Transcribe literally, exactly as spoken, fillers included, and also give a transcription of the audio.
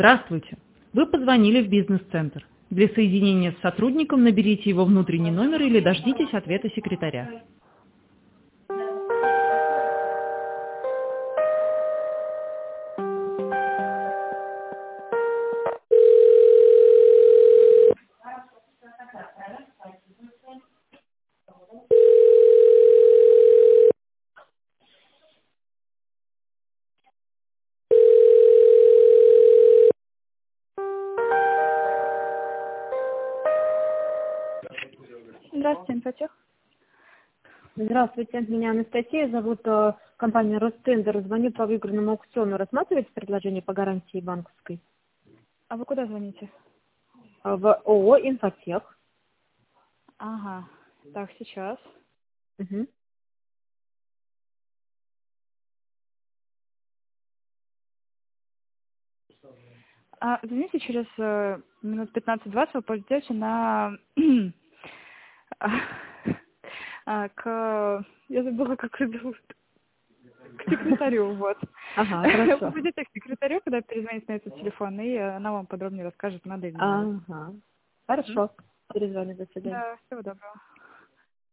Здравствуйте. Вы позвонили в бизнес-центр. Для соединения с сотрудником наберите его внутренний номер или дождитесь ответа секретаря. Здравствуйте, Инфотех. Здравствуйте, меня Анастасия зовут, э, компания Ростендер. Звоню по выигранному аукциону. Рассматриваете предложение по гарантии банковской? А вы куда звоните? Э, В ООО «Инфотех». Ага. Так, сейчас. Мгм. А, извините, через э, минут пятнадцать-двадцать вы пойдете на... а, к... Я забыла, как ее зовут. К секретарю, вот. Ага, Вы хорошо. пойдете к секретарю, когда перезвоните на этот телефон, и э, она вам подробнее расскажет, надо или не надо. Ага. Хорошо. Перезвоню, до свидания. Да, всего доброго.